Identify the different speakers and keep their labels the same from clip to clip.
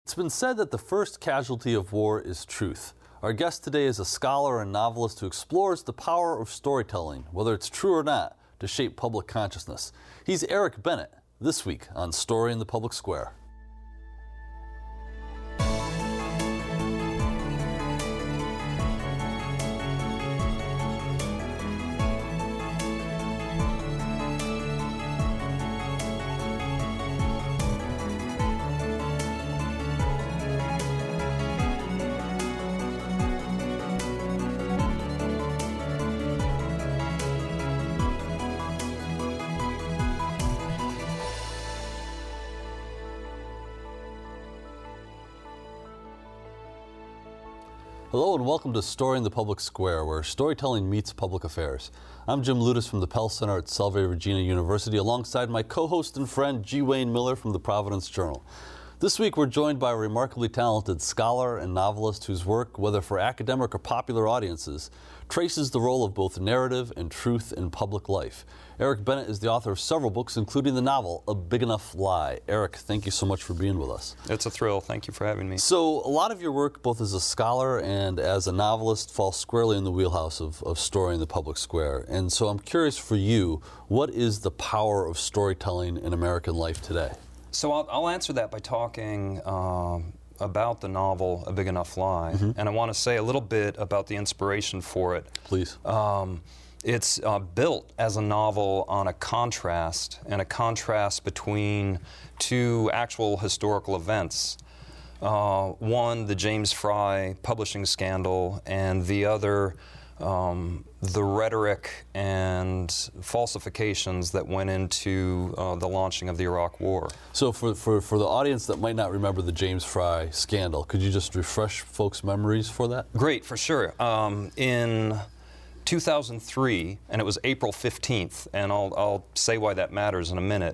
Speaker 1: It's been said that the first casualty of war is truth. Our guest today is a scholar and novelist who explores the power of storytelling, whether it's true or not, to shape public consciousness. He's Eric Bennett, this week on Story in the Public Square. Hello and welcome to Story in the Public Square, where storytelling meets public affairs. I'm Jim Lutis from the Pell Center at Salve Regina University, alongside my co-host and friend G. Wayne Miller from the Providence Journal. This week we're joined by a remarkably talented scholar and novelist whose work, whether for academic or popular audiences, traces the role of both narrative and truth in public life. Eric Bennett is the author of several books, including the novel A Big Enough Lie. Eric, thank you so much for being with us.
Speaker 2: It's a thrill. Thank you for having me.
Speaker 1: So, a lot of your work, both as a scholar and as a novelist, falls squarely in the wheelhouse of story in the public square. And so I'm curious for you, what is the power of storytelling in American life today?
Speaker 2: So I'll answer that by talking about the novel A Big Enough Lie. And I want to say a little bit about the inspiration for it.
Speaker 1: Please.
Speaker 2: It's built as a novel on a contrast, and a contrast between two actual historical events. One, the James Frey publishing scandal, and the other, the rhetoric and falsifications that went into the launching of the Iraq War.
Speaker 1: So for the audience that might not remember the James Frey scandal, could you just refresh folks' memories for that?
Speaker 2: Great, for sure. In 2003, and it was April 15th, and I'll say why that matters in a minute,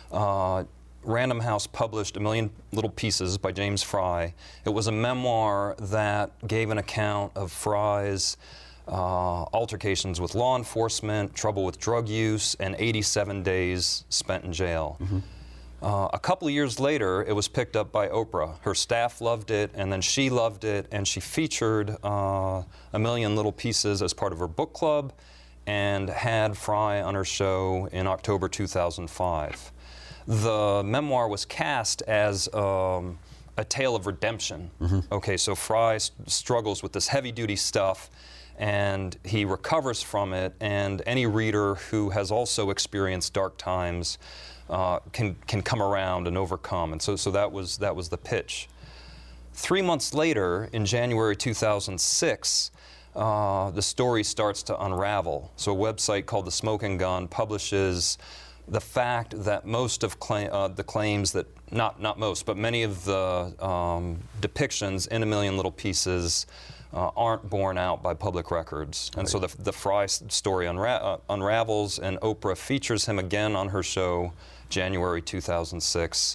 Speaker 2: Random House published A Million Little Pieces by James Frey. It was a memoir that gave an account of Frey's altercations with law enforcement, trouble with drug use, and 87 days spent in jail. A couple of years later, it was picked up by Oprah. Her staff loved it, and then she loved it, and she featured A Million Little Pieces as part of her book club, and had Frey on her show in October 2005. The memoir was cast as a tale of redemption. Okay, so Frey struggles with this heavy-duty stuff, and he recovers from it, and any reader who has also experienced dark times can come around and overcome. And so that was the pitch. 3 months later, in January 2006, the story starts to unravel. So a website called The Smoking Gun publishes the fact that most of the claims that, not most, but many of the depictions in A Million Little Pieces aren't borne out by public records. And so the Frey story unravels, and Oprah features him again on her show, January 2006.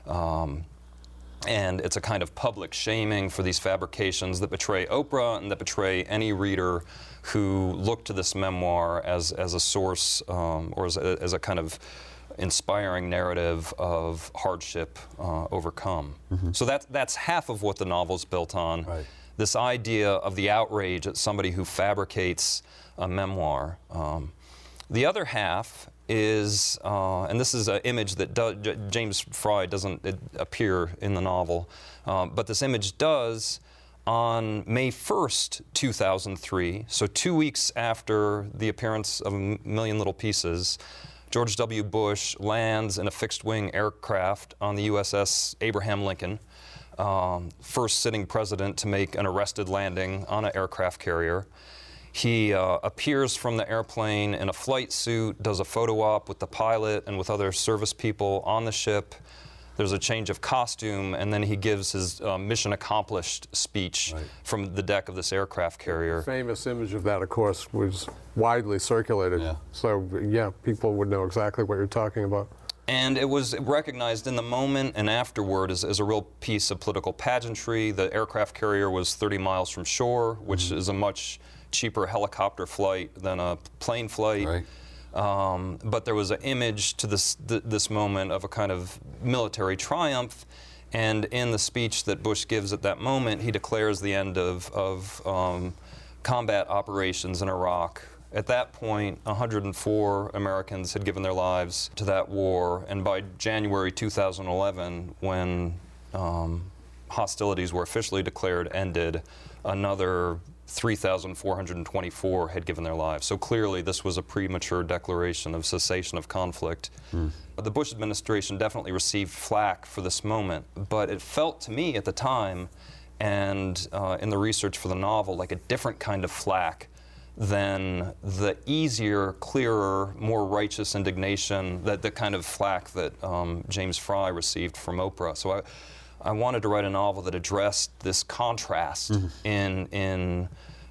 Speaker 2: And it's a kind of public shaming for these fabrications that betray Oprah and that betray any reader who looked to this memoir as a source or as a kind of inspiring narrative of hardship overcome. So that's half of what the novel's built on.
Speaker 1: Right.
Speaker 2: This idea of the outrage at somebody who fabricates a memoir. The other half is, and this is an image that James Frey doesn't appear in the novel, but this image does. On May 1st, 2003, so 2 weeks after the appearance of A Million Little Pieces, George W. Bush lands in a fixed-wing aircraft on the USS Abraham Lincoln, first sitting president to make an arrested landing on an aircraft carrier. He appears from the airplane in a flight suit, does a photo op with the pilot and with other service people on the ship. There's a change of costume, and then he gives his mission accomplished speech from the deck of this aircraft carrier.
Speaker 3: The famous image of that, of course, was widely circulated. So, yeah, people would know exactly what you're talking about.
Speaker 2: And it was recognized in the moment and afterward as a real piece of political pageantry. The aircraft carrier was 30 miles from shore, which is a much cheaper helicopter flight than a plane flight. But there was an image to this moment of a kind of military triumph, And in the speech that Bush gives at that moment, he declares the end of combat operations in Iraq. At that point, 104 Americans had given their lives to that war, and by January 2011, when hostilities were officially declared ended, another 3,424 had given their lives. So clearly this was a premature declaration of cessation of conflict. The Bush administration definitely received flack for this moment, but it felt to me at the time, and in the research for the novel, like a different kind of flack than the easier, clearer, more righteous indignation, the kind of flack that James Frey received from Oprah. So I wanted to write a novel that addressed this contrast in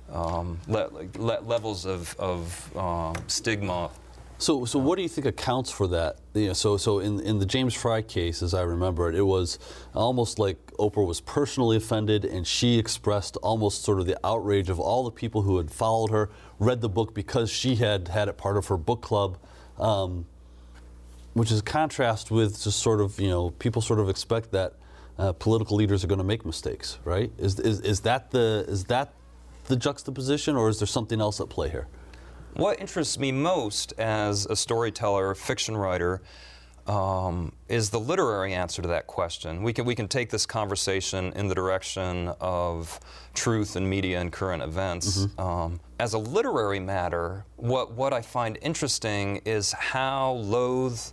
Speaker 2: levels of stigma.
Speaker 1: So what do you think accounts for that? You know, so in the James Frey case, as I remember it, it was almost like Oprah was personally offended, and she expressed almost sort of the outrage of all the people who had followed her, read the book because she had it part of her book club, which is a contrast with just sort of, you know, people sort of expect that political leaders are going to make mistakes, right? Is that the juxtaposition, or is there something else at play here?
Speaker 2: What interests me most as a storyteller, fiction writer, is the literary answer to that question. We can take this conversation in the direction of truth and media and current events. As a literary matter, what I find interesting is how loath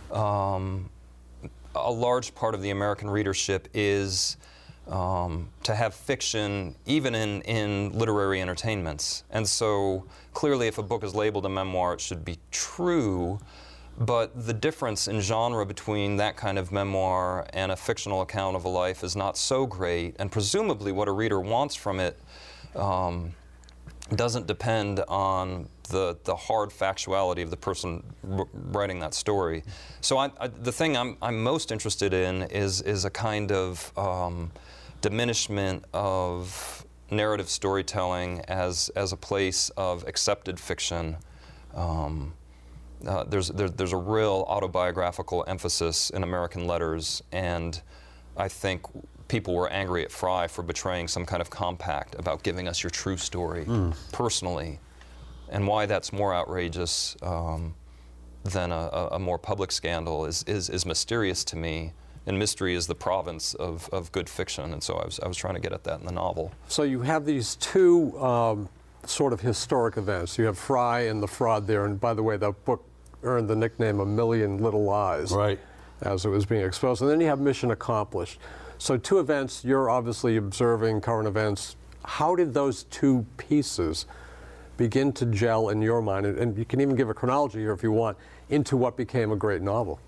Speaker 2: a large part of the American readership is to have fiction even in literary entertainments. And so clearly if a book is labeled a memoir, it should be true, but the difference in genre between that kind of memoir and a fictional account of a life is not so great, and presumably what a reader wants from it doesn't depend on the hard factuality of the person writing that story. So the thing I'm most interested in is a kind of diminishment of narrative storytelling as a place of accepted fiction. There's a real autobiographical emphasis in American letters, and I think people were angry at Frey for betraying some kind of compact about giving us your true story personally, and why that's more outrageous than a more public scandal is mysterious to me. And mystery is the province of good fiction, and so I was trying to get at that in the novel.
Speaker 3: So you have these two sort of historic events. You have Frey and the fraud there, and by the way, that book earned the nickname A Million Little Lies,
Speaker 1: right,
Speaker 3: as it was being exposed. And then you have Mission Accomplished. So two events, you're obviously observing current events. How did those two pieces begin to gel in your mind? And you can even give a chronology here if you want, into what became a great novel.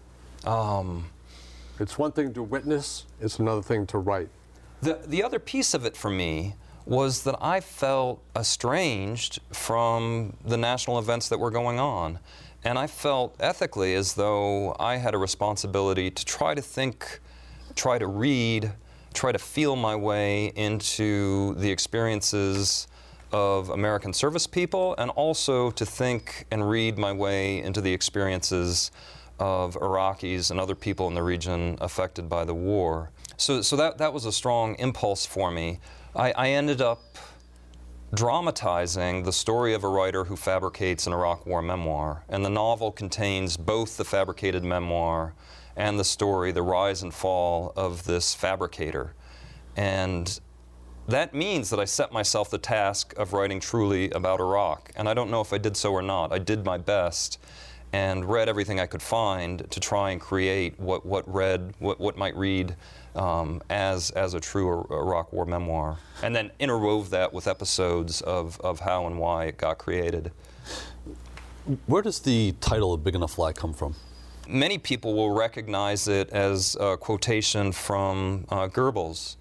Speaker 3: It's one thing to witness, it's another thing to write.
Speaker 2: The other piece of it for me was that I felt estranged from the national events that were going on. And I felt ethically as though I had a responsibility to try to think, try to read, try to feel my way into the experiences of American service people, and also to think and read my way into the experiences of Iraqis and other people in the region affected by the war. So that was a strong impulse for me. I ended up dramatizing the story of a writer who fabricates an Iraq War memoir, and the novel contains both the fabricated memoir and the story, the rise and fall of this fabricator. And that means that I set myself the task of writing truly about Iraq, and I don't know if I did so or not. I did my best and read everything I could find to try and create what might read as a true Iraq War memoir, and then interwove that with episodes of how and why it got created.
Speaker 1: Where does the title of Big Enough Lie come from?
Speaker 2: Many people will recognize it as a quotation from Goebbels.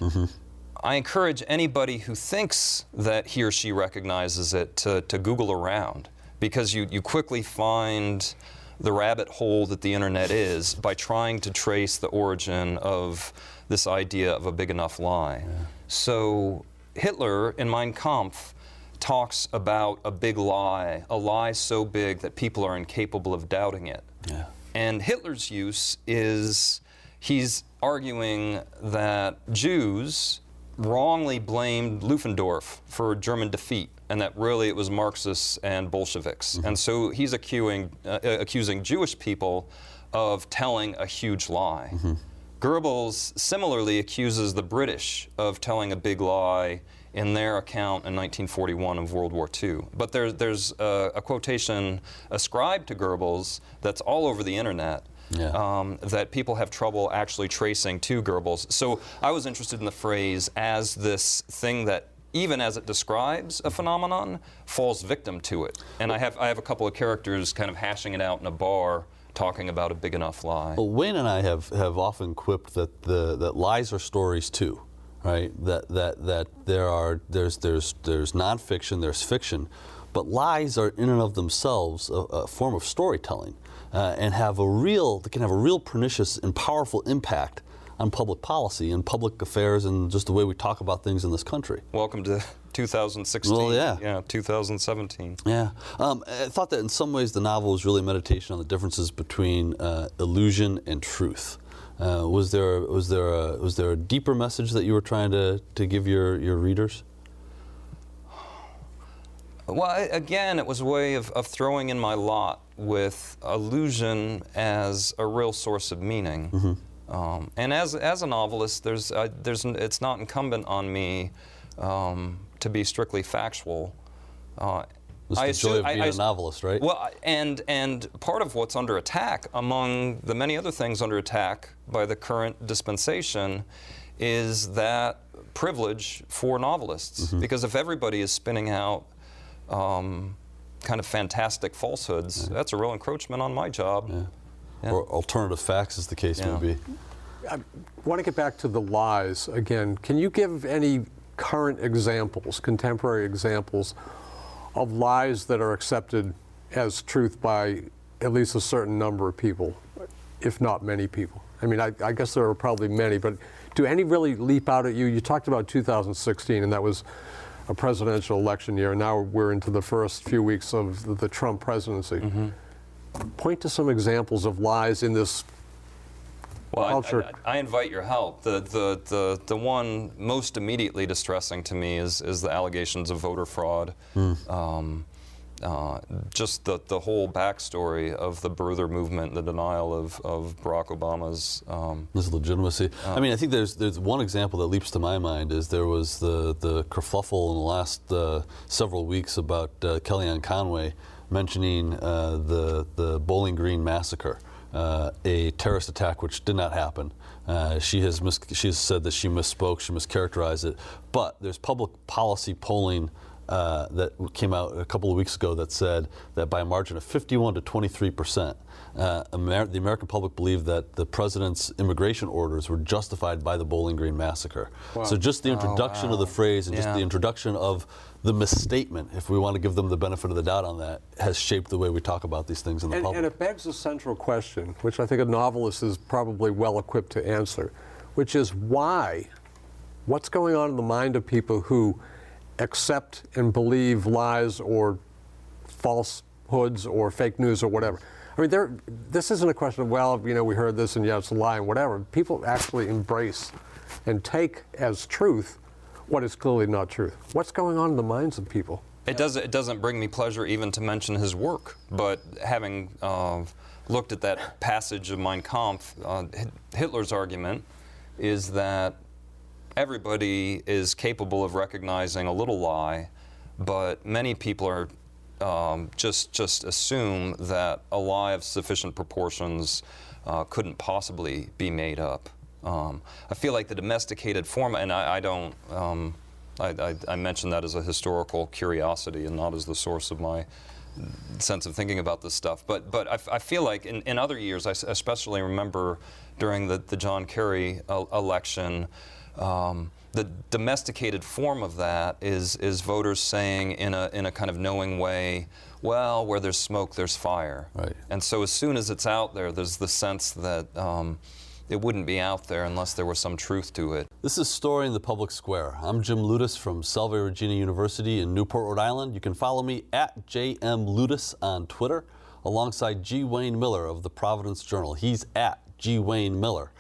Speaker 2: I encourage anybody who thinks that he or she recognizes it to Google around, because you quickly find the rabbit hole that the internet is by trying to trace the origin of this idea of a big enough lie. Yeah. So Hitler in Mein Kampf talks about a big lie, a lie so big that people are incapable of doubting it. Yeah. And Hitler's use is, he's arguing that Jews wrongly blamed Ludendorff for German defeat, and that really it was Marxists and Bolsheviks. And so he's accusing Jewish people of telling a huge lie. Goebbels similarly accuses the British of telling a big lie in their account in 1941 of World War II. But there's a quotation ascribed to Goebbels that's all over the internet. That people have trouble actually tracing to Goebbels. So I was interested in the phrase as this thing that, even as it describes a phenomenon, falls victim to it. And I have a couple of characters kind of hashing it out in a bar, talking about a big enough lie.
Speaker 1: Well, Wayne and I have often quipped that that lies are stories too, right? That there's nonfiction, there's fiction, but lies are in and of themselves a form of storytelling. And they can have a real pernicious and powerful impact on public policy and public affairs and just the way we talk about things in this country.
Speaker 2: Welcome to 2016.
Speaker 1: Well, yeah.
Speaker 2: Yeah, 2017.
Speaker 1: Yeah. I thought that in some ways the novel was really a meditation on the differences between illusion and truth. Was there a deeper message that you were trying to give your readers?
Speaker 2: Well, again, it was a way of throwing in my lot with illusion as a real source of meaning. And as a novelist, it's not incumbent on me to be strictly factual.
Speaker 1: It's the joy of being a novelist, right?
Speaker 2: Well, and part of what's under attack, among the many other things under attack by the current dispensation, is that privilege for novelists. Because if everybody is spinning out kind of fantastic falsehoods, that's a real encroachment on my job.
Speaker 1: Or alternative facts, as the case may be.
Speaker 3: I want to get back to the lies again. Can you give any current examples, contemporary examples, of lies that are accepted as truth by at least a certain number of people, if not many people? I mean, I guess there are probably many, but do any really leap out at you? You talked about 2016, and that was a presidential election year. Now we're into the first few weeks of the Trump presidency. Point to some examples of lies in this culture.
Speaker 2: I invite your help. The one most immediately distressing to me is the allegations of voter fraud. Just the whole backstory of the birther movement, the denial of Barack Obama's
Speaker 1: his legitimacy. I mean, I think there's one example that leaps to my mind is there was the kerfuffle in the last several weeks about Kellyanne Conway mentioning the Bowling Green massacre, a terrorist attack which did not happen. She has said that she misspoke, she mischaracterized it, but there's public policy polling that came out a couple of weeks ago that said that by a margin of 51 to 23%, the American public believed that the president's immigration orders were justified by the Bowling Green massacre. Wow. So just the introduction of the phrase and just the introduction of the misstatement, if we want to give them the benefit of the doubt on that, has shaped the way we talk about these things in the public.
Speaker 3: And it begs a central question, which I think a novelist is probably well equipped to answer, which is why? What's going on in the mind of people who accept and believe lies or falsehoods or fake news or whatever? I mean, this isn't a question of, well, you know, we heard this and yeah, it's a lie and whatever. People actually embrace and take as truth what is clearly not truth. What's going on in the minds of people?
Speaker 2: It doesn't bring me pleasure even to mention his work, but having looked at that passage of Mein Kampf, Hitler's argument is that everybody is capable of recognizing a little lie, but many people are just assume that a lie of sufficient proportions couldn't possibly be made up. I feel like the domesticated form, and I don't, I mentioned that as a historical curiosity and not as the source of my sense of thinking about this stuff. But I feel like in other years, I especially remember during the John Kerry election, the domesticated form of that is voters saying in a kind of knowing way, well, where there's smoke, there's fire.
Speaker 1: Right.
Speaker 2: And so as soon as it's out there, there's the sense that it wouldn't be out there unless there was some truth to it.
Speaker 1: This is Story in the Public Square. I'm Jim Lutis from Salve Regina University in Newport, Rhode Island. You can follow me at JMLutis on Twitter, alongside G. Wayne Miller of the Providence Journal. He's at G. Wayne Miller.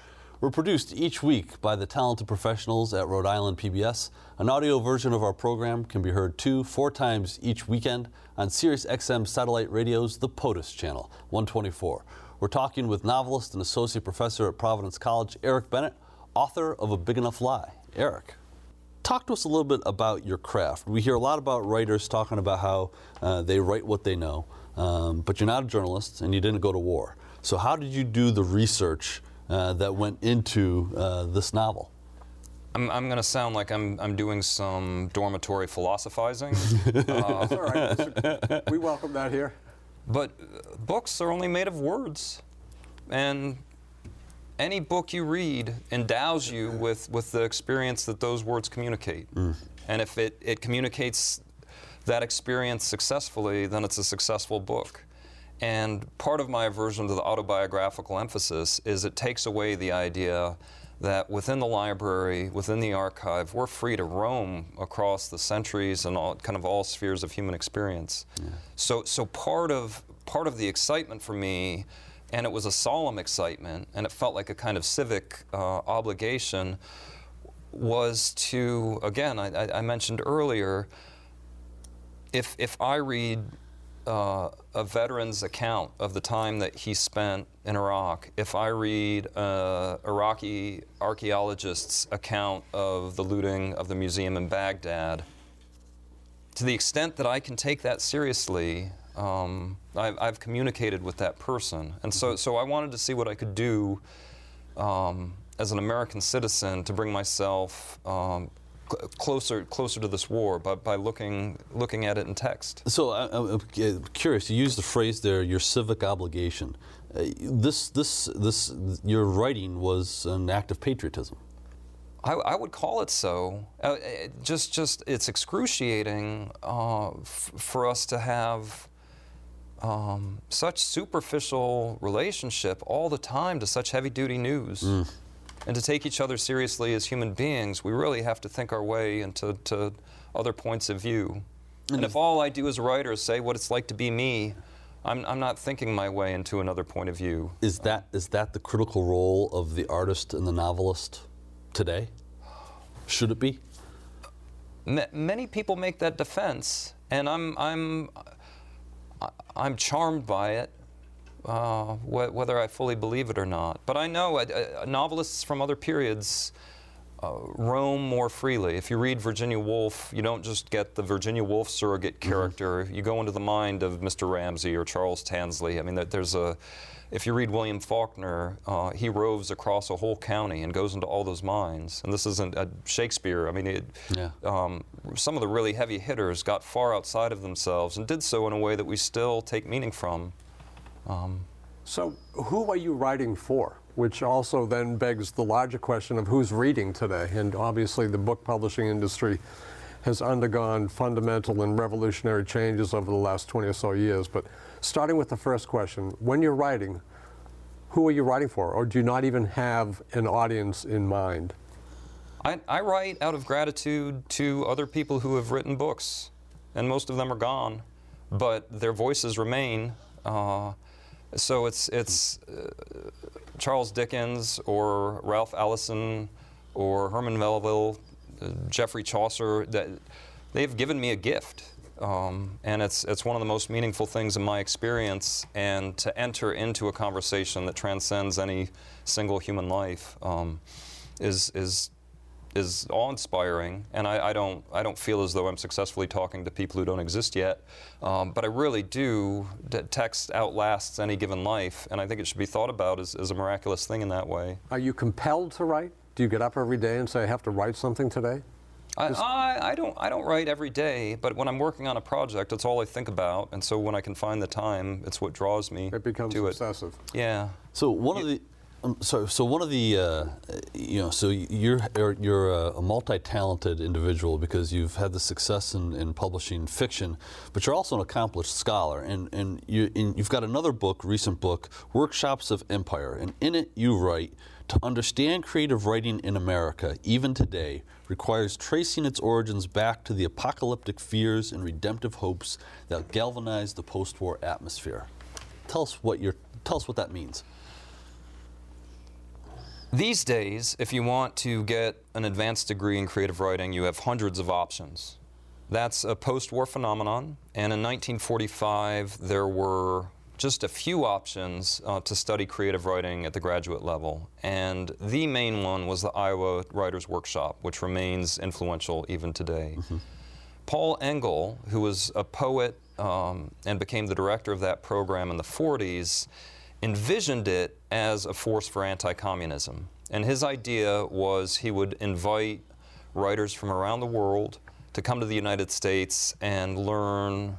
Speaker 1: We're produced each week by the talented professionals at Rhode Island PBS. An audio version of our program can be heard 4 times each weekend on Sirius XM Satellite Radio's The POTUS Channel, 124. We're talking with novelist and associate professor at Providence College, Eric Bennett, author of A Big Enough Lie. Eric, talk to us a little bit about your craft. We hear a lot about writers talking about how they write what they know, but you're not a journalist and you didn't go to war. So how did you do the research that went into this novel?
Speaker 2: I'm going to sound like I'm doing some dormitory philosophizing.
Speaker 3: That's all right. We welcome that here.
Speaker 2: But books are only made of words. And any book you read endows you with the experience that those words communicate. And if it communicates that experience successfully, then it's a successful book. And part of my aversion to the autobiographical emphasis is it takes away the idea that within the library, within the archive, we're free to roam across the centuries and all spheres of human experience. Yeah. So part of the excitement for me, and it was a solemn excitement, and it felt like a kind of civic obligation, was to, again, I mentioned earlier, if I read a veteran's account of the time that he spent in Iraq, if I read Iraqi archaeologist's account of the looting of the museum in Baghdad, to the extent that I can take that seriously, I've communicated with that person. And so I wanted to see what I could do as an American citizen to bring myself closer to this war by looking at it in text.
Speaker 1: So I'm curious. You used the phrase there, your civic obligation. Your writing was an act of patriotism.
Speaker 2: I would call it so. Just it's excruciating for us to have such superficial relationship all the time to such heavy-duty news. And to take each other seriously as human beings, we really have to think our way into other points of view. And if all I do as a writer is say what it's like to be me, I'm not thinking my way into another point of view.
Speaker 1: Is that the critical role of the artist and the novelist today? Should it be?
Speaker 2: Many people make that defense, and I'm charmed by it. Whether I fully believe it or not. But I know novelists from other periods roam more freely. If you read Virginia Woolf, you don't just get the Virginia Woolf surrogate character. You go into the mind of Mr. Ramsay or Charles Tansley. I mean, if you read William Faulkner, he roves across a whole county and goes into all those minds. And this isn't Shakespeare. I mean, some of the really heavy hitters got far outside of themselves and did so in a way that we still take meaning from.
Speaker 3: So who are you writing for? Which also then begs the larger question of who's reading today. And obviously the book publishing industry has undergone fundamental and revolutionary changes over the last 20 or so years. But starting with the first question, when you're writing, who are you writing for? Or do you not even have an audience in mind?
Speaker 2: I write out of gratitude to other people who have written books. And most of them are gone. But their voices remain. So it's Charles Dickens or Ralph Ellison or Herman Melville, Geoffrey Chaucer. They've given me a gift, and it's one of the most meaningful things in my experience. And to enter into a conversation that transcends any single human life is awe-inspiring, and I don't feel as though I'm successfully talking to people who don't exist yet, but I really do. Text outlasts any given life, and I think it should be thought about as a miraculous thing in that way.
Speaker 3: Are you compelled to write? Do you get up every day and say, I have to write something today?
Speaker 2: I don't write every day, but when I'm working on a project, it's all I think about, and so when I can find the time, it's what draws me to it.
Speaker 3: It becomes obsessive.
Speaker 2: Yeah.
Speaker 1: So one of the so you're a multi-talented individual because you've had the success in publishing fiction, but you're also an accomplished scholar, and you've got another book, recent book, Workshops of Empire, and in it you write, to understand creative writing in America, even today, requires tracing its origins back to the apocalyptic fears and redemptive hopes that galvanized the post-war atmosphere. Tell us what that means.
Speaker 2: These days, if you want to get an advanced degree in creative writing, you have hundreds of options. That's a post-war phenomenon, and in 1945 there were just a few options to study creative writing at the graduate level, and the main one was the Iowa Writers' Workshop, which remains influential even today. Mm-hmm. Paul Engel, who was a poet and became the director of that program in the 40s, envisioned it as a force for anti-communism. And his idea was he would invite writers from around the world to come to the United States and learn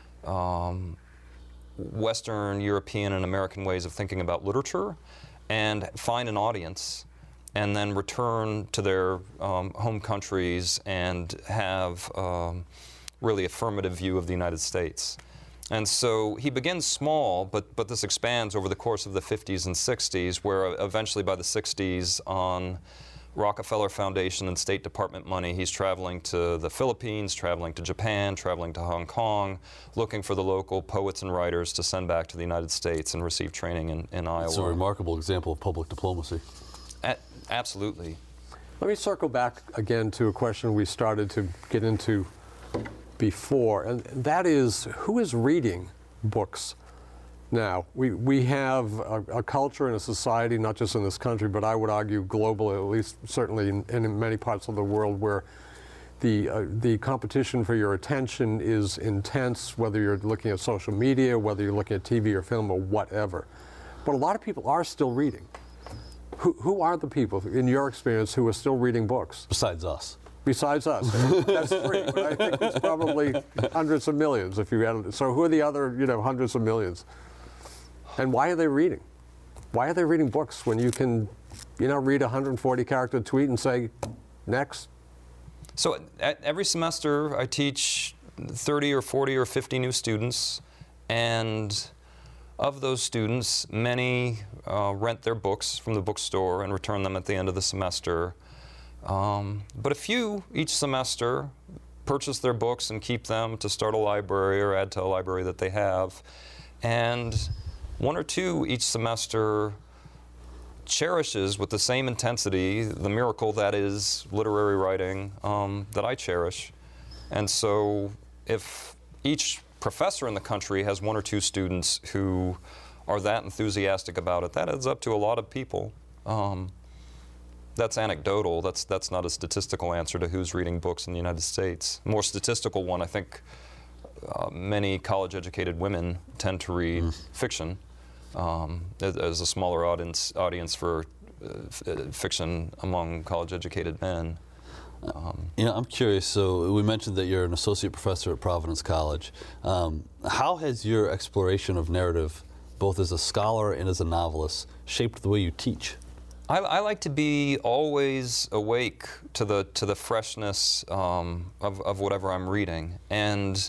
Speaker 2: Western, European, and American ways of thinking about literature and find an audience and then return to their home countries and have really affirmative view of the United States. And so he begins small, but this expands over the course of the 50s and 60s, where eventually by the 60s, on Rockefeller Foundation and State Department money, he's traveling to the Philippines, traveling to Japan, traveling to Hong Kong, looking for the local poets and writers to send back to the United States and receive training in Iowa.
Speaker 1: It's a remarkable example of public diplomacy.
Speaker 2: Absolutely.
Speaker 3: Let me circle back again to a question we started to get into before, and that is, who is reading books now? We have a culture and a society, not just in this country, but I would argue globally, at least certainly in many parts of the world, where the competition for your attention is intense, whether you're looking at social media, whether you're looking at TV or film or whatever. But a lot of people are still reading. Who are the people, in your experience, who are still reading books?
Speaker 1: Besides us.
Speaker 3: Besides us. That's three, but I think it's probably hundreds of millions if you had. So who are the other, hundreds of millions? And why are they reading? Why are they reading books when you can, read a 140-character tweet and say, next?
Speaker 2: So every semester I teach 30 or 40 or 50 new students, and of those students, many rent their books from the bookstore and return them at the end of the semester. But a few each semester purchase their books and keep them to start a library or add to a library that they have. And one or two each semester cherishes with the same intensity the miracle that is literary writing that I cherish. And so if each professor in the country has one or two students who are that enthusiastic about it, that adds up to a lot of people. That's anecdotal. That's not a statistical answer to who's reading books in the United States. More statistical one, I think many college-educated women tend to read fiction. There's a smaller audience for fiction among college-educated men.
Speaker 1: I'm curious, so we mentioned that you're an associate professor at Providence College. How has your exploration of narrative, both as a scholar and as a novelist, shaped the way you teach?
Speaker 2: I like to be always awake to the freshness of whatever I'm reading. And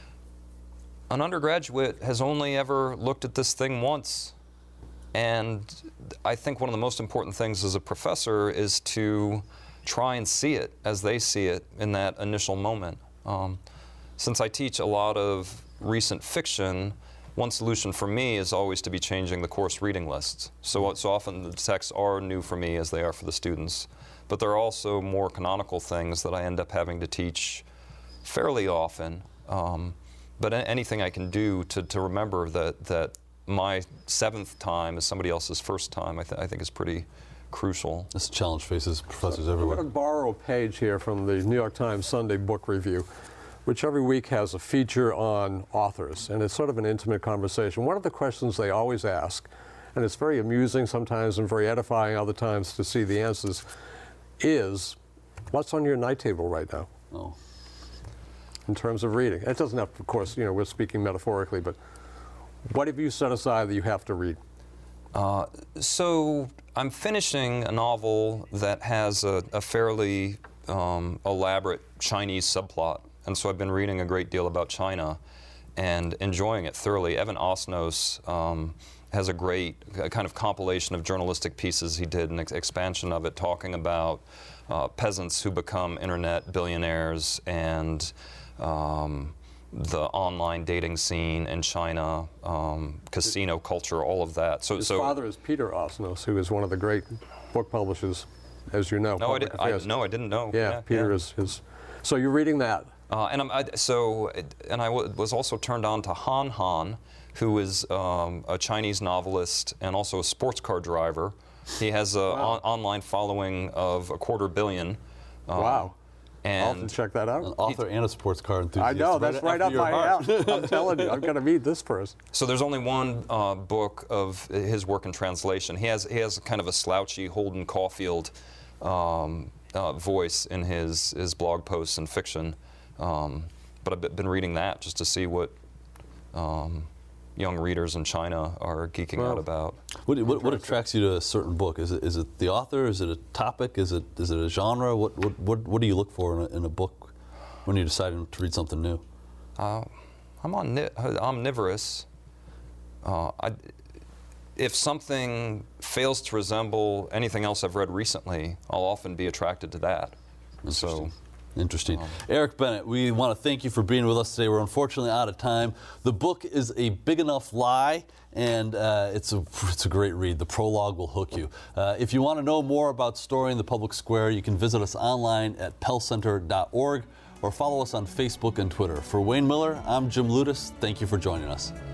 Speaker 2: an undergraduate has only ever looked at this thing once. And I think one of the most important things as a professor is to try and see it as they see it in that initial moment. Since I teach a lot of recent fiction, one solution for me is always to be changing the course reading lists. So often the texts are new for me as they are for the students. But there are also more canonical things that I end up having to teach fairly often. But anything I can do to remember that my seventh time is somebody else's first time, I think is pretty crucial.
Speaker 1: This challenge faces professors everywhere.
Speaker 3: I'm going to borrow a page here from the New York Times Sunday Book Review, which every week has a feature on authors, and it's sort of an intimate conversation. One of the questions they always ask, and it's very amusing sometimes and very edifying other times to see the answers, is, what's on your night table right now?
Speaker 1: Oh.
Speaker 3: In terms of reading. It doesn't have, of course, we're speaking metaphorically, but what have you set aside that you have to read?
Speaker 2: So I'm finishing a novel that has a fairly elaborate Chinese subplot. And so I've been reading a great deal about China and enjoying it thoroughly. Evan Osnos has a great kind of compilation of journalistic pieces he did, an expansion of it, talking about peasants who become internet billionaires and the online dating scene in China, casino culture, all of that.
Speaker 3: His father is Peter Osnos, who is one of the great book publishers, as you know.
Speaker 2: No, I didn't know.
Speaker 3: Yeah, Peter is his. So you're reading that.
Speaker 2: And I was also turned on to Han Han, who is a Chinese novelist and also a sports car driver. He has an online following of 250 million.
Speaker 3: Wow.
Speaker 2: And
Speaker 3: I'll have to check that out.
Speaker 1: An author and a sports car enthusiast.
Speaker 3: I know, that's right up my alley. I'm telling you, I'm going to read this first.
Speaker 2: So there's only one book of his work in translation. He has kind of a slouchy Holden Caulfield voice in his blog posts and fiction. But I've been reading that just to see what young readers in China are geeking out about.
Speaker 1: What attracts you to a certain book? Is it the author? Is it a topic? Is it a genre? What do you look for in a book when you're deciding to read something new?
Speaker 2: I'm omnivorous. If something fails to resemble anything else I've read recently, I'll often be attracted to that.
Speaker 1: Interesting. Eric Bennett, we want to thank you for being with us today. We're unfortunately out of time. The book is A Big Enough Lie, and it's a great read. The prologue will hook you. If you want to know more about Story in the Public Square, you can visit us online at pellcenter.org or follow us on Facebook and Twitter. For Wayne Miller, I'm Jim Ludes. Thank you for joining us.